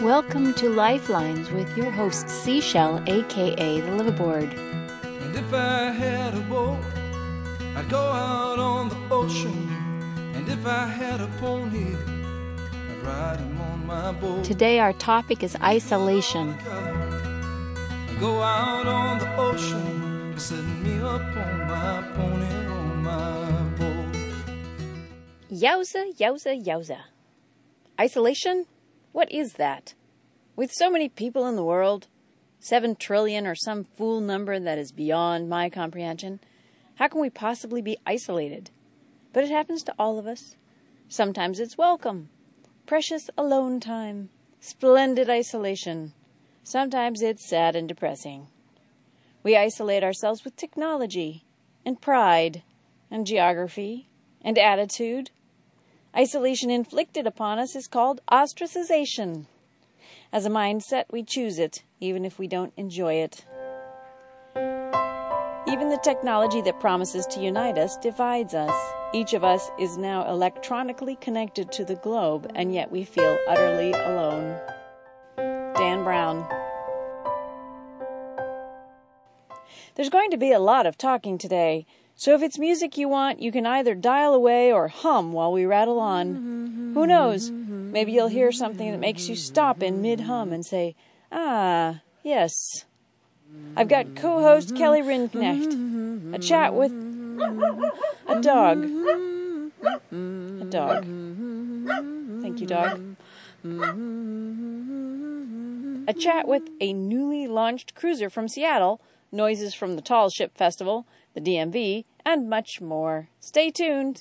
Welcome to Lifelines with your host Seashell, aka the Liveaboard. And if I had a boat, I'd go out on the ocean. And if I had a pony, I'd ride him on my boat. Today our topic is isolation. I'd go out on the ocean, setting me up on my pony on my boat. Yowza, yowza, yowza. Isolation? What is that? With so many people in the world, 7 trillion or some fool number that is beyond my comprehension, how can we possibly be isolated? But it happens to all of us. Sometimes it's welcome, precious alone time, splendid isolation. Sometimes it's sad and depressing. We isolate ourselves with technology, and pride, and geography, and attitude. Isolation inflicted upon us is called ostracization. As a mindset, we choose it, even if we don't enjoy it. Even the technology that promises to unite us divides us. Each of us is now electronically connected to the globe, and yet we feel utterly alone. Dan Brown. There's going to be a lot of talking today, so if it's music you want, you can either dial away or hum while we rattle on. Who knows? Maybe you'll hear something that makes you stop in mid-hum and say, "Ah, yes." I've got co-host Kelly Rinknecht. A chat with a dog. A dog. Thank you, dog. A chat with a newly launched cruiser from Seattle, noises from the Tall Ship Festival, the DMV, and much more. Stay tuned.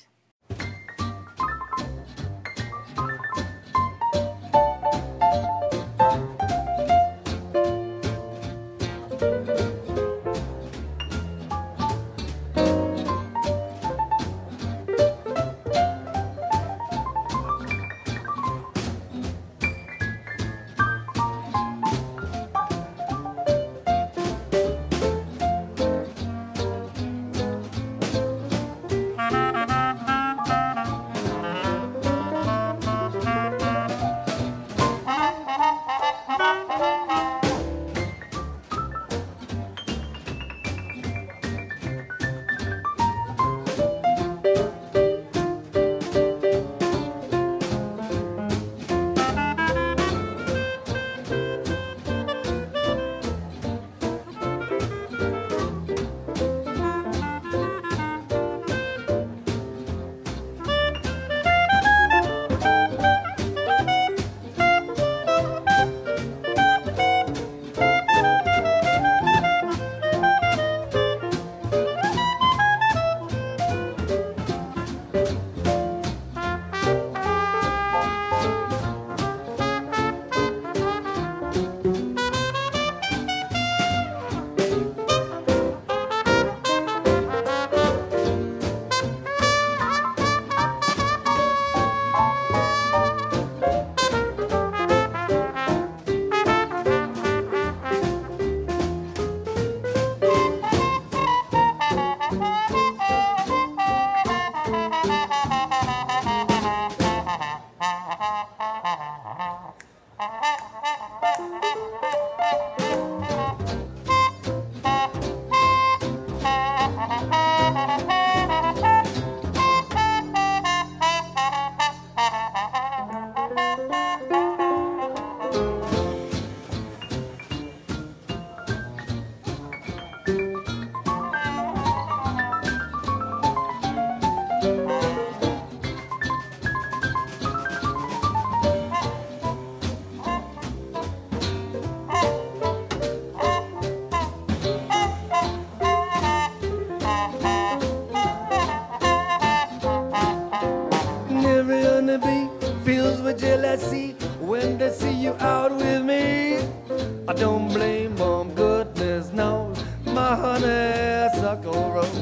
Jealousy when they see you out with me. I don't blame them, goodness knows my honeysuckle rose.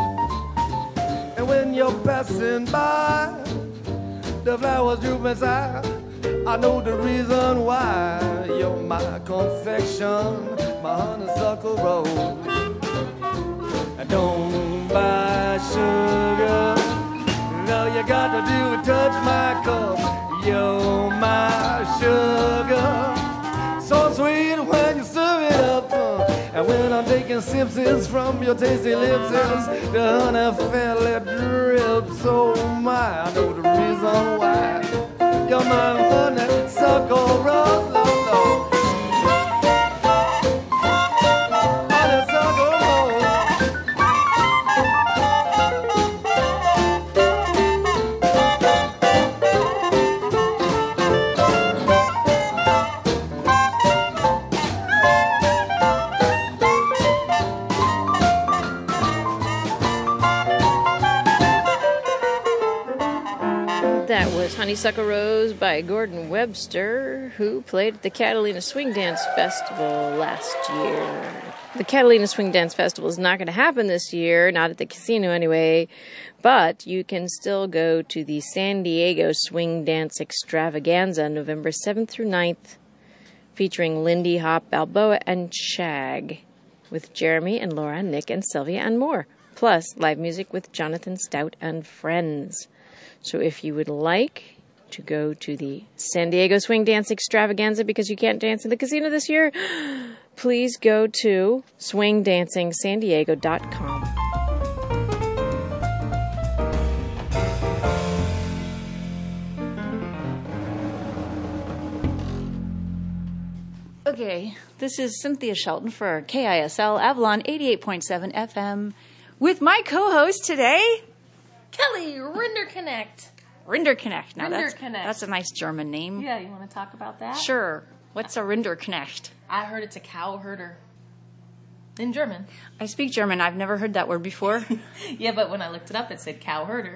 And when you're passing by, the flowers droop inside. I know the reason why. You're my confection, my honeysuckle rose. And don't buy sugar, all you gotta do is touch my cup. You're my sugar, so sweet when you stir it up. And when I'm taking sips from your tasty lips, the honey fairly drips. So my, I know the reason why. You're my honeysuckle rose, Lord, Lord. Honeysuckle rose. That was Honeysuckle Rose by Gordon Webster, who played at the Catalina Swing Dance Festival last year. The Catalina Swing Dance Festival is not going to happen this year, not at the casino anyway, but you can still go to the San Diego Swing Dance Extravaganza November 7th through 9th, featuring Lindy Hop, Balboa, and Shag, with Jeremy and Laura, Nick and Sylvia, and more, plus live music with Jonathan Stout and friends. So if you would like to go to the San Diego Swing Dance Extravaganza because you can't dance in the casino this year, please go to swingdancingsandiego.com. Okay, this is Cynthia Shelton for KISL Avalon 88.7 FM with my co-host today, Kelly Rinderknecht. Rinderknecht. Now Rinderknecht. that's a nice German name. Yeah, you want to talk about that? Sure. What's a Rinderknecht? I heard it's a cow herder. In German. I speak German. I've never heard that word before. Yeah, but when I looked it up, it said cow herder.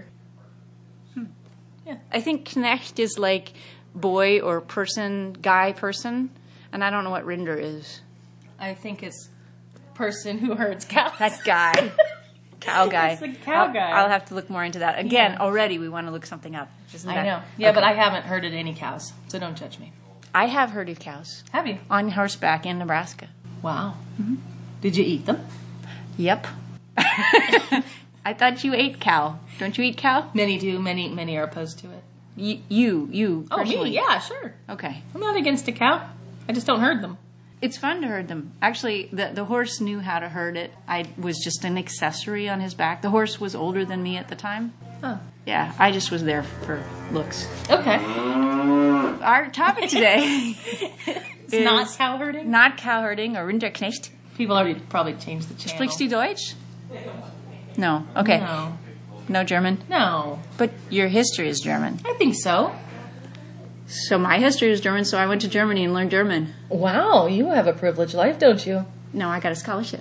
I think Knecht is like boy or person, guy person, and I don't know what Rinder is. I think it's person who herds cows. That guy. Cow guy. It's the cow guy. I'll have to look more into that. Again, Yeah. already we want to look something up. Isn't I that- know. Yeah, Okay. but I haven't herded any cows, so don't judge me. I have herded cows Have you? on horseback in Nebraska. Wow. Did you eat them? Yep. I thought you ate cow. Don't you eat cow? Many do. Many are opposed to it. You Oh, personally. me? Yeah, sure. Okay. I'm not against a cow. I just don't herd them. It's fun to herd them. Actually, the horse knew how to herd it. I was just an accessory on his back. The horse was older than me at the time. Oh. Yeah, I just was there for looks. Okay. Our topic today It's not cow herding? not cow herding or Rinderknecht. People already probably changed the channel. Sprichst du Deutsch? No. Okay. No. No German? No. But your history is German. I think so. So my history is German, so I went to Germany and learned German. Wow, you have a privileged life, don't you? No, I got a scholarship.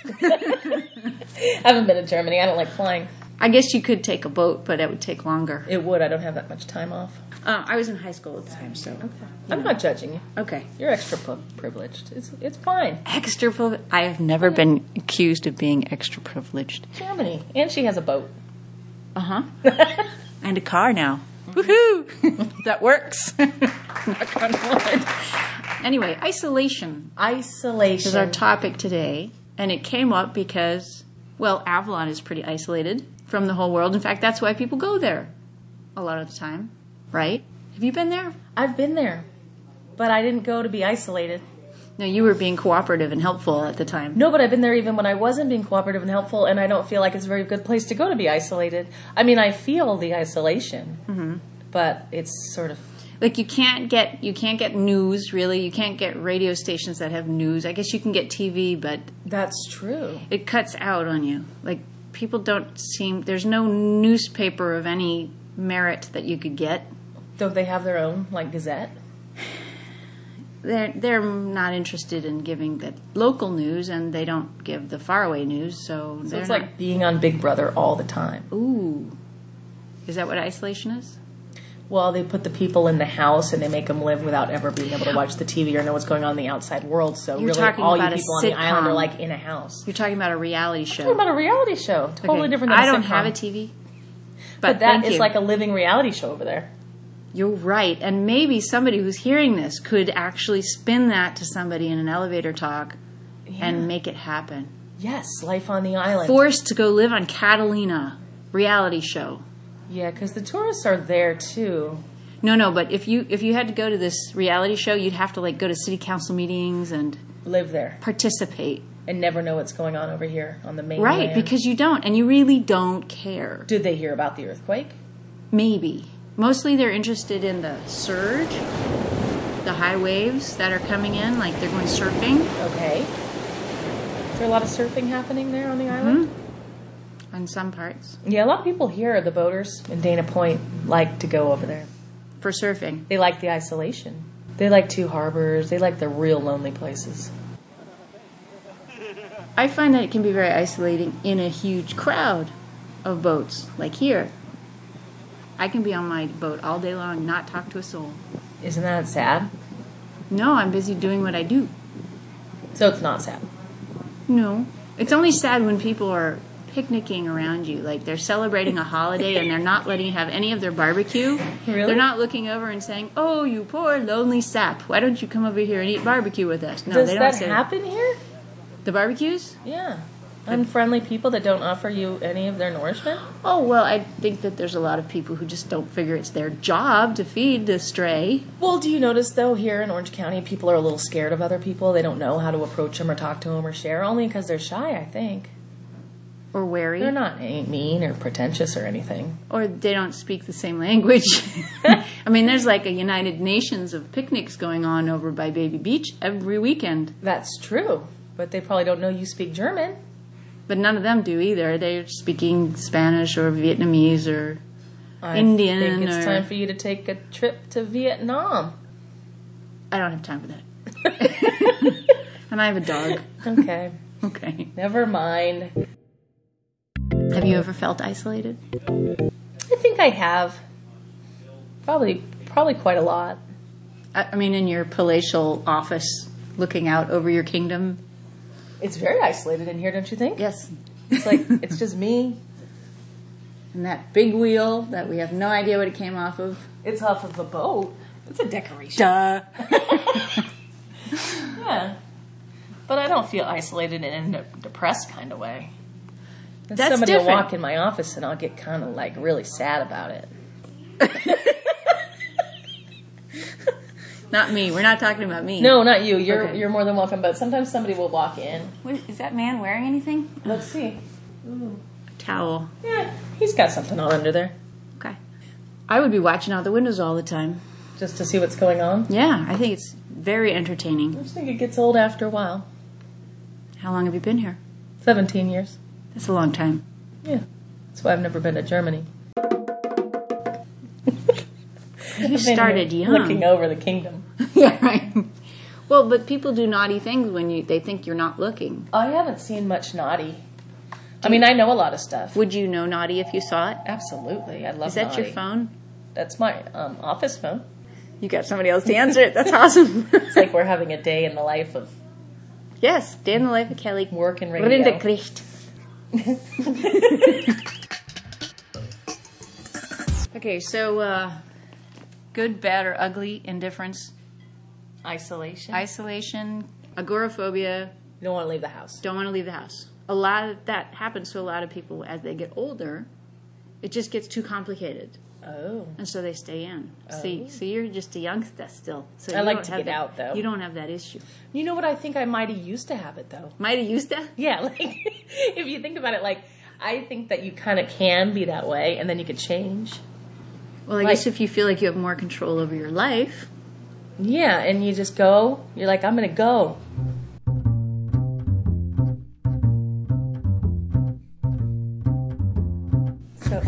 I haven't been to Germany. I don't like flying. I guess you could take a boat, but it would take longer. It would. I don't have that much time off. I was in high school at the time, so. I'm not judging you. Okay. You're extra privileged. It's fine. Extra privileged. I have never been accused of being extra privileged. Germany. And she has a boat. Uh huh. And a car now. Woohoo! That works. Knock on wood. Anyway, isolation Isolation. is our topic today, and it came up because, well, Avalon is pretty isolated from the whole world. In fact, that's why people go there a lot of the time, right? Have you been there? I've been there, but I didn't go to be isolated. No, you were being cooperative and helpful at the time. No, but I've been there even when I wasn't being cooperative and helpful, and I don't feel like it's a very good place to go to be isolated. I mean, I feel the isolation, but it's sort of... Like you can't get news really. You can't get radio stations that have news. I guess you can get TV, but That's true. it cuts out on you. Like people don't seem. There's no newspaper of any merit that you could get. Don't they have their own, like, Gazette? They're not interested in giving the local news, and they don't give the faraway news. So So they're it's not, like being on Big Brother all the time. ooh, is that what isolation is? Well, they put the people in the house and they make them live without ever being able to watch the TV or know what's going on in the outside world. So You're really, talking all you about a people on the island are sitcom. like in a house. You're talking about a reality show. What about a reality show? Totally Okay. different than I a don't sitcom. have a TV, But that thank is you. like a living reality show over there. You're right. And maybe somebody who's hearing this could actually spin that to somebody in an elevator talk and make it happen. Yes, life on the island. Forced to go live on Catalina, reality show. Yeah, because the tourists are there too. No, but if you had to go to this reality show, you'd have to like go to city council meetings and Live there participate. and never know what's going on over here on the mainland. Right, because you don't, and you really don't care. Did they hear about the earthquake? Maybe. Mostly they're interested in the surge, the high waves that are coming in, like they're going surfing. Okay. Is there a lot of surfing happening there on the island? On some parts. Yeah, a lot of people here, the boaters in Dana Point, like to go over there. For surfing. They like the isolation. They like Two Harbors. They like the real lonely places. I find that it can be very isolating in a huge crowd of boats, like here. I can be on my boat all day long, not talk to a soul. Isn't that sad? No, I'm busy doing what I do. So it's not sad. No. It's only sad when people are picnicking around you, like they're celebrating a holiday and they're not letting you have any of their barbecue. Really? They're not looking over and saying, "Oh, you poor lonely sap, why don't you come over here and eat barbecue with us?" No, Does they don't that say happen here? The barbecues? Yeah. Unfriendly people that don't offer you any of their nourishment? Oh, well, I think that there's a lot of people who just don't figure it's their job to feed the stray. Well, do you notice, though, here in Orange County, people are a little scared of other people? They don't know how to approach them or talk to them or share, only because they're shy, I think. Or wary. They're not mean or pretentious or anything. Or they don't speak the same language. I mean, there's like a United Nations of picnics going on over by Baby Beach every weekend. That's true, but they probably don't know you speak German. But none of them do either. They're speaking Spanish or Vietnamese or Indian. I think it's or... time for you to take a trip to Vietnam. I don't have time for that. And I have a dog. Okay. Okay. Never mind. Have you ever felt isolated? I think I have. Probably quite a lot. I mean, in your palatial office, looking out over your kingdom. It's very isolated in here, don't you think? Yes. It's like, it's just me. And that big wheel that we have no idea what it came off of. It's off of a boat. It's a decoration. Duh. Yeah. But I don't feel isolated in a depressed kind of way. And That's somebody different. will walk in my office and I'll get kind of like really sad about it. Not me. We're not talking about me. No, not you. You're Okay. you're more than welcome. But sometimes somebody will walk in. What, is that man wearing anything? Let's see. Towel. Yeah, he's got something on under there. Okay. I would be watching out the windows all the time. Just to see what's going on. Yeah, I think it's very I entertaining. just think it gets old after a while. How long have you been here? 17 years. That's a long time. Yeah. That's why I've never been to Germany. You started young. Looking over the kingdom. Yeah, right. Well, but people do naughty things when they think you're not looking. I haven't seen much naughty. I mean, I know a lot of stuff. Would you know naughty if you saw it? Absolutely. I love Is that naughty. your phone? That's my office phone. You got somebody else to answer it. That's awesome. It's like we're having a day in the life of Yes, day in the life of Kelly. work and radio. Rindekricht. Okay, so good, bad, or ugly indifference, Isolation. isolation, agoraphobia, You don't want to leave the house. don't want to leave the house. A lot of that happens to a lot of people as they get older. It just gets too complicated, Oh. and so they stay in. See, so you're just a youngster still. So I you like don't to have get that- out, though. You don't have that issue. You know what? I think I might have used to have it, though. Might have used that. Yeah, like, if you think about it, like, I think that you kind of can be that way, and then you could change. Well, I guess if you feel like you have more control over your life. Yeah, and you just go. You're like, I'm going to go. So,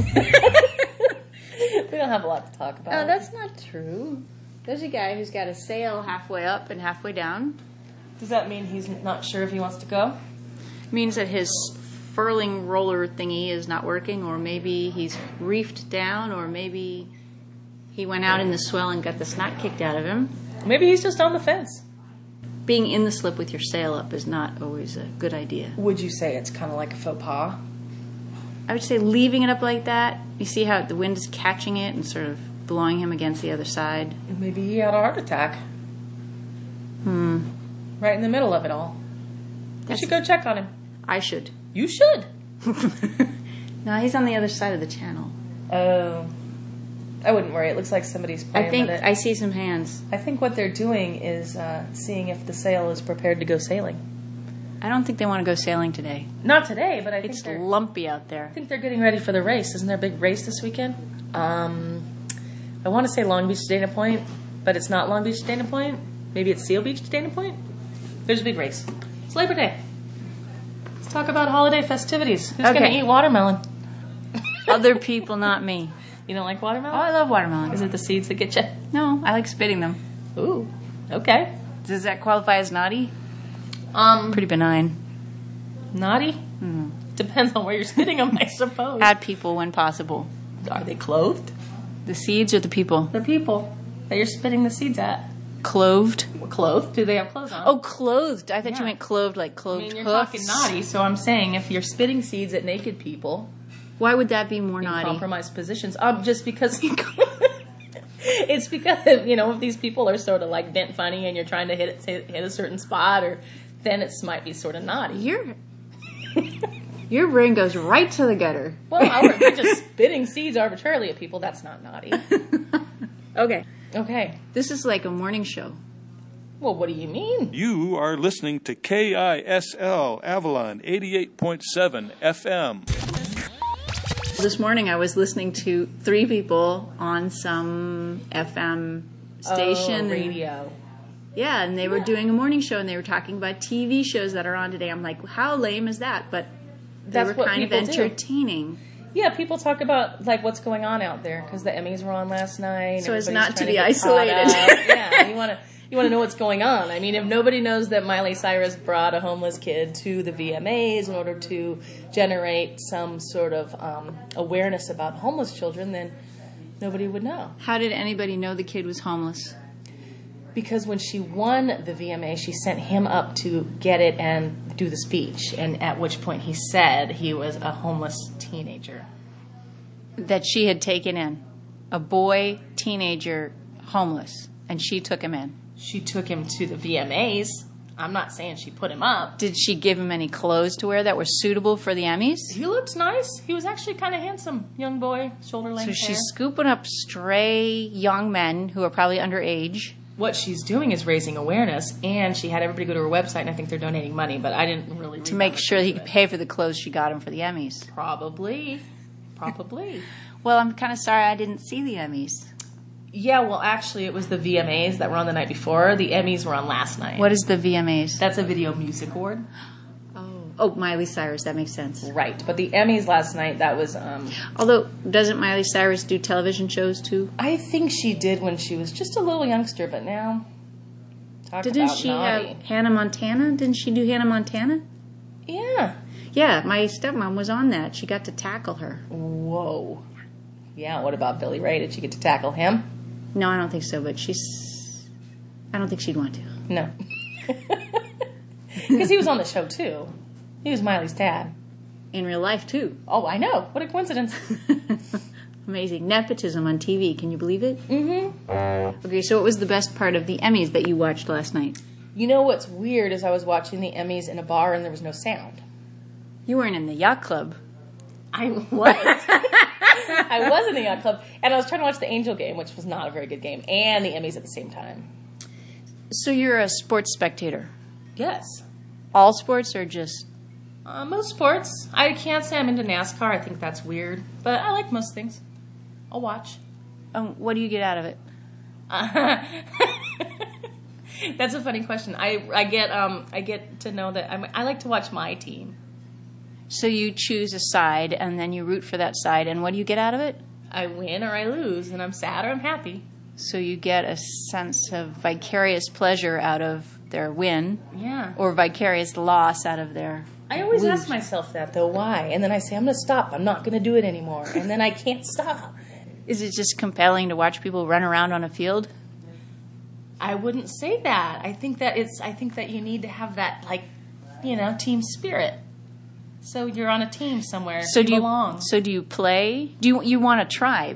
we don't have a lot to talk about. Oh, that's not true. There's a guy who's got a sail halfway up and halfway down. Does that mean he's not sure if he wants to go? Means that his furling roller thingy is not working, or maybe he's reefed down, or maybe he went out in the swell and got the snot kicked out of him. Maybe he's just on the fence. Being in the slip with your sail up is not always a good idea. Would you say it's kind of like a faux pas? I would say leaving it up like that, you see how the wind is catching it and sort of blowing him against the other side. Maybe he had a heart attack. Right in the middle of it all. You should go check on him. I should. You should. No, he's on the other side of the channel. Oh. I wouldn't worry. It looks like somebody's playing I think with it. I see some hands. I think what they're doing is seeing if the sail is prepared to go sailing. I don't think they want to go sailing today. Not today, but I think It's they're... lumpy out there. I think they're getting ready for the race. Isn't there a big race this weekend? I want to say Long Beach to Dana Point, but it's not Long Beach to Dana Point. Maybe it's Seal Beach to Dana Point. There's a big race. It's Labor Day. Let's talk about holiday festivities. Who's going to eat watermelon? Other people, not me. You don't like Oh, watermelon? I love watermelon. Is it the seeds that get you? No, I like spitting them. Ooh, okay. Does that qualify as naughty? Um, Pretty benign. Naughty? Depends on where you're spitting them, I suppose. At people when possible. Are they clothed? The seeds or the people? The people that you're spitting the seeds at. Clothed? Clothed? Do they have clothes on? Oh, clothed. I thought Yeah. you meant clothed like I clothed mean, you're hoofs. talking naughty, so I'm saying if you're spitting seeds at naked people Why would that be more in naughty? compromised positions, just because it's because if these people are sort of like bent funny and you're trying to hit a certain spot, or then it might be sort of naughty. Your brain goes right to the gutter. Well, if you're just spitting seeds arbitrarily at people, that's not naughty. Okay. Okay. This is like a morning show. Well, what do you mean? You are listening to KISL Avalon 88.7 FM. This morning I was listening to three people on some FM station. Radio. And they were doing a morning show and they were talking about TV shows that are on today. I'm like, how lame is that? But they That's were what kind of people do. entertaining. Yeah, people talk about like what's going on out there because the Emmys were on last night. So as Everybody's not to trying be get isolated. caught up. Yeah, you want to know what's going on. I mean, if nobody knows that Miley Cyrus brought a homeless kid to the VMAs in order to generate some sort of awareness about homeless children, then nobody would know. How did anybody know the kid was homeless? Because when she won the VMA, she sent him up to get it and do the speech, and at which point he said he was a homeless teenager. That she had taken in. A boy, teenager, homeless. And she took him in. She took him to the VMAs. I'm not saying she put him up. Did she give him any clothes to wear that were suitable for the Emmys? He looked nice. He was actually kind of handsome. Young boy, shoulder-length So hair. she's scooping up stray young men who are probably underage. What she's doing is raising awareness, and she had everybody go to her website, and I think they're donating money, but I didn't really read To make that sure much he into could it. pay for the clothes she got him for the Emmys. Probably. Well, I'm kind of sorry I didn't see the Emmys. Yeah, well, actually, it was the VMAs that were on the night before. The Emmys were on last night. What is the VMAs? That's a Video Music Award. Oh, Miley Cyrus. That makes sense. Right, but the Emmys last night, that was, Although, doesn't Miley Cyrus do television shows too? I think she did when she was just a little youngster, but now, talk Didn't about she naughty. have Hannah Montana? Didn't she do Hannah Montana? Yeah. Yeah, my stepmom was on that. She got to tackle her. Whoa. Yeah, what about Billy Ray? Did she get to tackle him? No, I don't think so, but I don't think she'd want to. No. Because he was on the show, too. He was Miley's dad. In real life, too. Oh, I know. What a coincidence. Amazing. Nepotism on TV. Can you believe it? Mm-hmm. Okay, so what was the best part of the Emmys that you watched last night? You know what's weird is I was watching the Emmys in a bar and there was no sound. You weren't in the yacht club. I was. I was in the yacht club. And I was trying to watch the Angel game, which was not a very good game, and the Emmys at the same time. So you're a sports spectator. Yes. All sports or just... Most sports. I can't say I'm into NASCAR. I think that's weird. But I like most things. I'll watch. What do you get out of it? That's a funny question. I get to know that I like to watch my team. So you choose a side and then you root for that side, and what do you get out of it? I win or I lose, and I'm sad or I'm happy. So you get a sense of vicarious pleasure out of their win, Yeah. or vicarious loss out of their... I always lose. ask myself that, though, why? And then I say, I'm going to stop. I'm not going to do it anymore. And then I can't stop. Is it just compelling to watch people run around on a field? I wouldn't say that. I think that you need to have that, team spirit. So you're on a team somewhere. So you do you belong. So do you play? Do you want a tribe?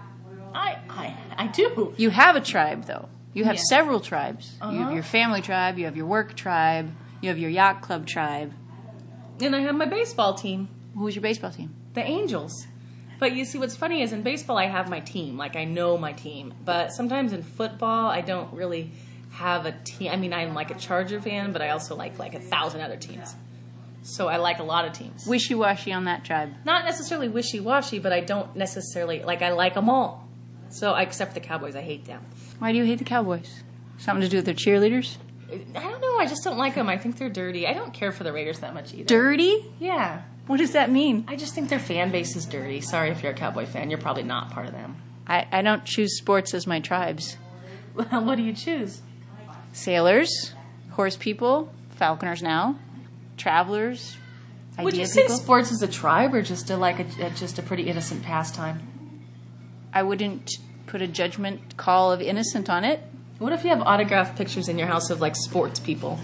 I do. You have a tribe, though. You have Yeah. several tribes. You have Uh-huh. your family tribe. You have your work tribe. You have your yacht club tribe. And I have my baseball team, Who's your baseball team? the Angels. But you see, what's funny is in baseball, I have my team. Like, I know my team. But sometimes in football, I don't really have a team. I mean, I'm like a Charger fan, but I also like 1,000 other teams. So I like a lot of teams. Wishy-washy on that tribe. Not necessarily wishy-washy, but I don't necessarily, I like them all. So, except the Cowboys, I hate them. Why do you hate the Cowboys? Something to do with their cheerleaders? I don't know, I just don't like them. I think they're dirty. I don't care for the Raiders that much either. Dirty? Yeah. What does that mean? I just think their fan base is dirty. Sorry if you're a Cowboy fan, you're probably not part of them. I don't choose sports as my tribes. Well, what do you choose? Sailors, horse people, falconers now, travelers, Would you idea say people. sports is a tribe or just a pretty innocent pastime? I wouldn't put a judgment call of innocent on it. What if you have autographed pictures in your house of sports people?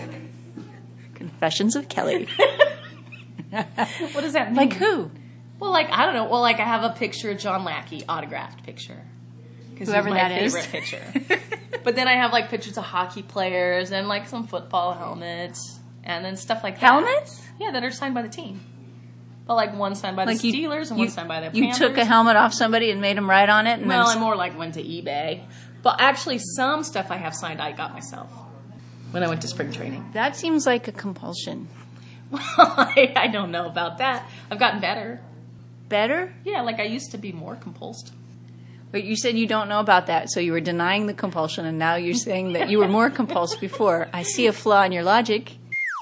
Confessions of Kelly. What does that mean? Like who? Well, I don't know. Well, I have a picture of John Lackey, autographed picture. Whoever he's my that is. favorite picture. But then I have pictures of hockey players and some football helmets and then stuff like that. Helmets? Yeah, that are signed by the team. But one signed by the Steelers and one signed by the Panthers. You took a helmet off somebody and made them write on it? And Well, then I more went to eBay. But actually, some stuff I have signed I got myself when I went to spring training. that seems like a compulsion. Well, I don't know about that. I've gotten better. Better? Yeah, I used to be more compulsed. But you said you don't know about that, so you were denying the compulsion, and now you're saying that you were more compulsed before. I see a flaw in your logic.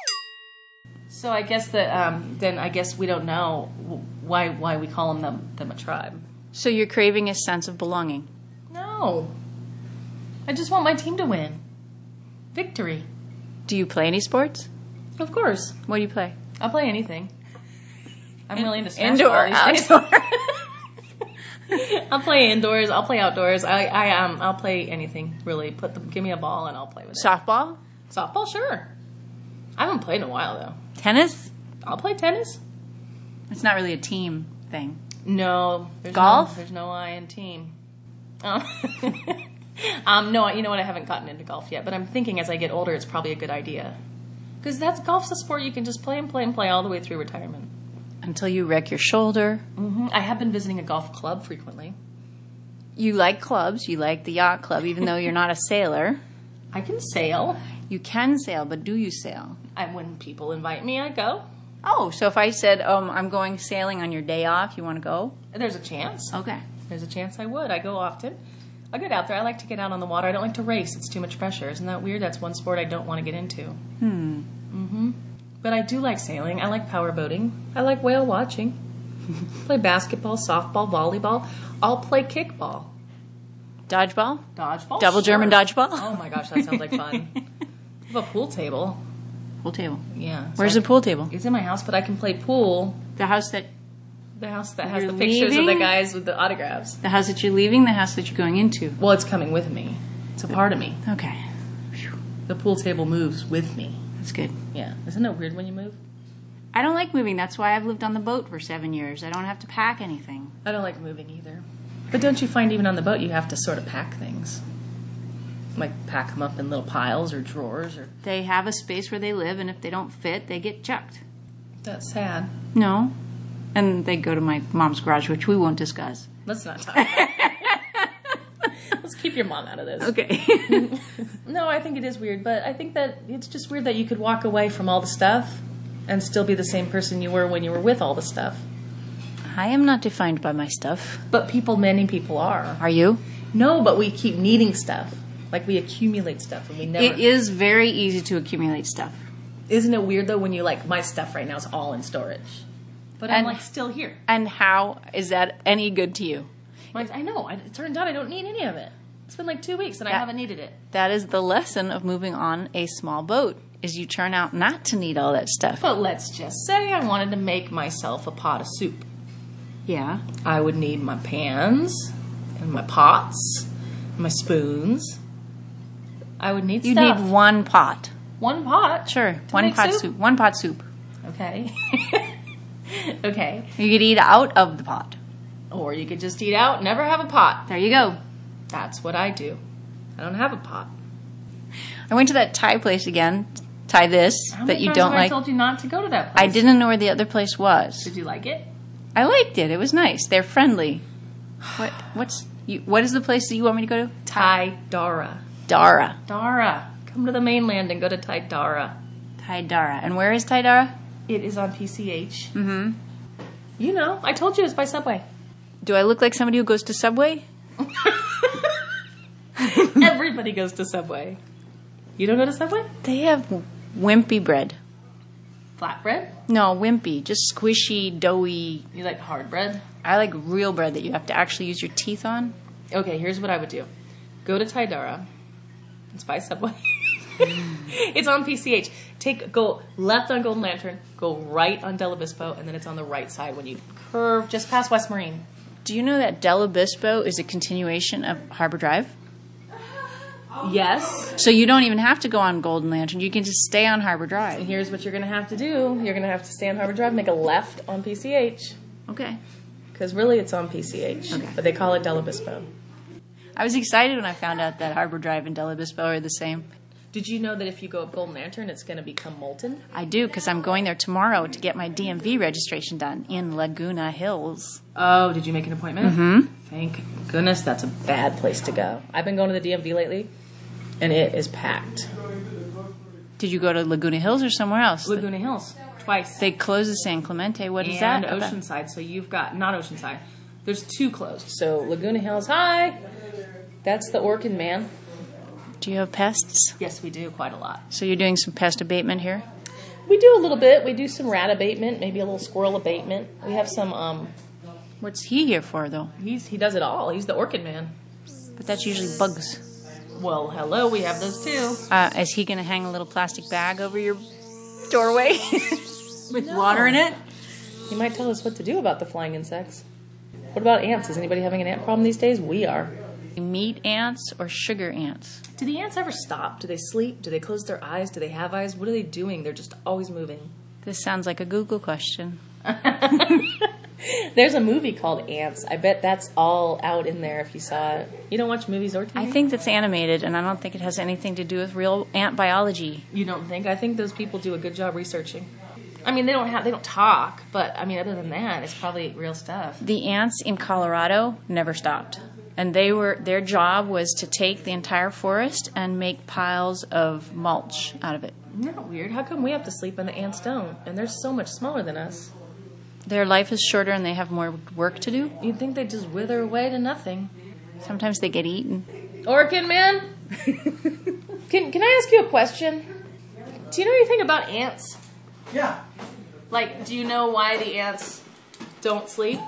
So I guess that then I guess we don't know why we call them a tribe. So you're craving a sense of belonging. No, I just want my team to win. Victory, Do you play any sports? of course. What do you play? I'll play anything. I'm really into smash Indoor, ball these days. outdoor. I'll play indoors. I'll play outdoors. I'll play anything really. Give me a ball and I'll play with it. Softball? Softball, sure. I haven't played in a while though. Tennis? I'll play tennis. It's not really a team thing. No. Golf? There's no I in team. No, you know what? I haven't gotten into golf yet, but I'm thinking as I get older, it's probably a good idea. Because golf's a sport you can just play and play and play all the way through retirement. Until you wreck your shoulder. I have been visiting a golf club frequently. You like clubs. You like the yacht club, even though you're not a sailor. I can sail. You can sail, but do you sail? When people invite me, I go. Oh, so if I said, I'm going sailing on your day off, you want to go? There's a chance. Okay. There's a chance I would. I go often. I get out there. I like to get out on the water. I don't like to race. It's too much pressure. Isn't that weird? That's one sport I don't want to get into. But I do like sailing. I like power boating. I like whale watching. Play basketball, softball, volleyball. I'll play kickball. Dodgeball? Dodgeball? Double Sure. German dodgeball? Oh my gosh, that sounds like fun. I have a pool table. Pool table. Yeah. Where's the pool table? It's in my house, but I can play pool. The house that The house that has You're the pictures of the leaving? guys with the autographs. you're leaving, the house that you're going into. Well, it's coming with me. It's a part of me. Okay. The pool table moves with me. That's good. Yeah. Isn't it weird when you move? I don't like moving. That's why I've lived on the boat for 7 years. I don't have to pack anything. I don't like moving either. But don't you find even on the boat you have to sort of pack things? Pack them up in little piles or drawers or... They have a space where they live, and if they don't fit, they get chucked. That's sad. No. And they go to my mom's garage, which we won't discuss. Let's not talk about that. Let's keep your mom out of this. Okay. No, I think it is weird, but I think that it's just weird that you could walk away from all the stuff and still be the same person you were when you were with all the stuff. I am not defined by my stuff. But many people are. Are you? No, but we keep needing stuff. We accumulate stuff and we never... It is very easy to accumulate stuff. Isn't it weird, though, when you, my stuff right now is all in storage? But I'm, still here. And how is that any good to you? I know. It turns out I don't need any of it. It's been 2 weeks and I haven't needed it. That is the lesson of moving on a small boat, is you turn out not to need all that stuff. But let's just say I wanted to make myself a pot of soup. Yeah. I would need my pans and my pots, my spoons. I would need You stuff. need one pot. One pot? Sure. To One make pot soup. One pot soup. Okay. Okay. You could eat out of the pot. Or you could just eat out, never have a pot. There you go. That's what I do. I don't have a pot. I went to that Thai place again. Thai this How that many you times don't have like. I told you not to go to that place? I didn't know where the other place was. Did you like it? I liked it. It was nice. They're friendly. What is the place that you want me to go to? Taidara. Dara. Dara. Come to the mainland and go to Taidara. Taidara. And where is Taidara? It is on PCH. Mm-hmm. You know, I told you it's by Subway. Do I look like somebody who goes to Subway? Everybody goes to Subway. You don't go to Subway? They have wimpy bread. Flatbread? No, wimpy. Just squishy, doughy. You like hard bread? I like real bread that you have to actually use your teeth on. Okay, here's what I would do. Go to Taidara. It's by Subway. It's on PCH. Go left on Golden Lantern, go right on Del Obispo, and then it's on the right side when you curve just past West Marine. Do you know that Del Obispo is a continuation of Harbor Drive? Yes. So you don't even have to go on Golden Lantern. You can just stay on Harbor And Drive. here's what you're going to have to do. You're going to have to stay on Harbor Drive, make a left on PCH. Okay. Because really it's on PCH. Okay. But they call it Del Obispo. I was excited when I found out that Harbor Drive and Del Obispo are the same. Did you know that if you go up Golden Lantern, it's going to become molten? I do, because I'm going there tomorrow to get my DMV registration done in Laguna Hills. Oh, did you make an appointment? Mm-hmm. Thank goodness that's a bad place to go. I've been going to the DMV lately, and it is packed. Did you go to Laguna Hills or somewhere else? Laguna Hills, twice. They closed the San Clemente. What is and that? Oceanside. So you've got, not Oceanside, there's two closed. So Laguna Hills, hi! That's the Orkin Man. Do you have pests? Yes, we do, quite a lot. So you're doing some pest abatement here? We do a little bit. We do some rat abatement, maybe a little squirrel abatement. We have some, What's he here for, though? he does it all. He's the Orkin Man. But that's usually bugs. Well, hello, we have those too. Is he going to hang a little plastic bag over your doorway with water in it? He might tell us what to do about the flying insects. What about ants? Is anybody having an ant problem these days? We are. Meat ants or sugar ants? Do the ants ever stop? Do they sleep? Do they close their eyes? Do they have eyes? What are they doing? They're just always moving. This sounds like a Google question. There's a movie called Ants. I bet that's all out in there if you saw it. You don't watch movies or TV? I think that's animated, and I don't think it has anything to do with real ant biology. You don't think? I think those people do a good job researching. I mean, they don't talk, but I mean, other than that, it's probably real stuff. The ants in Colorado never stopped. And their job was to take the entire forest and make piles of mulch out of it. Isn't that weird? How come we have to sleep and the ants don't? And they're so much smaller than us. Their life is shorter and they have more work to do. You'd think they'd just wither away to nothing. Sometimes they get eaten. Orkin Man? Can I ask you a question? Do you know anything about ants? Yeah. Like, do you know why the ants don't sleep?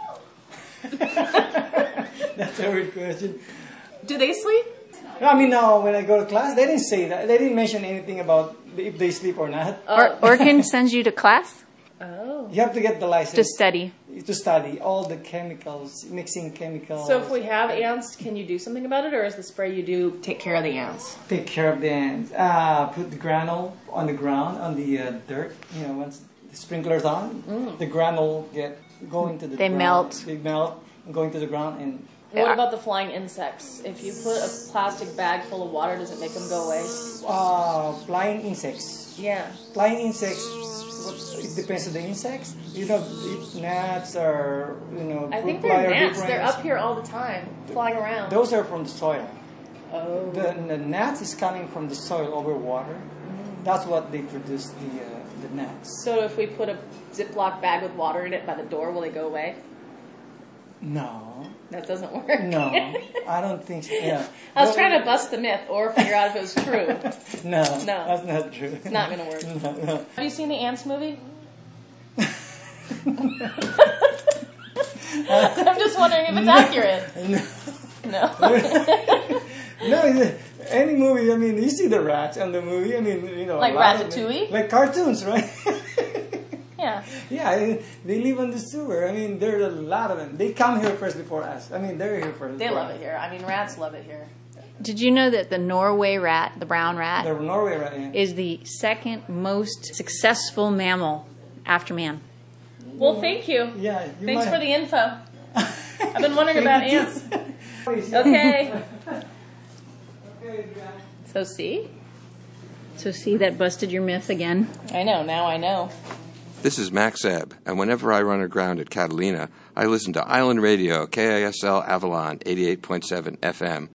That's a weird question. Do they sleep? I mean, no, when I go to class, they didn't say that. They didn't mention anything about if they sleep or not. Orkin sends you to class Oh. You have to get the license to study. to study all the chemicals, mixing chemicals. So if we have ants, can you do something about it, or is the spray you do take care of the ants? Take care of the ants. Put the granule on the ground, on the dirt. You know, once the sprinkler's on, the granule go into the They ground. melt. They melt and go into the ground. And What about the flying insects? If you put a plastic bag full of water, does it make them go away? flying insects. Yeah. Flying insects. It depends on the insects. You know, if gnats or I think fruit fly they're or gnats. different. They're up here all the time, flying around. Those are from the soil. Oh. The gnats is coming from the soil over water. That's what they produce the gnats. So if we put a Ziploc bag with water in it by the door, will they go away? No, That doesn't work. no, I don't think so. Yeah. I was trying to bust the myth or figure out if it was true. No, No. that's not true. It's not going to work. No. Have you seen the Ants movie? I'm just wondering if it's accurate. No. No, any movie. I mean, you see the rats on the movie. I mean, Like a lot of Ratatouille? them. Like cartoons, right? Yeah. Yeah, they live on the sewer. I mean, there's a lot of them. They come here first before us. I mean, they're here first. They before love us. it here. I mean, rats love it here. Did you know that the Norway rat, the brown rat, They're Norway rat. Yeah. is the second most successful mammal after man? Well, thank you. Yeah. Thanks for the info. I've been wondering about ants. Okay. So see? So see, that busted your myth again. I know. Now I know. This is Max Ebb, and whenever I run aground at Catalina, I listen to Island Radio, KISL Avalon 88.7 FM,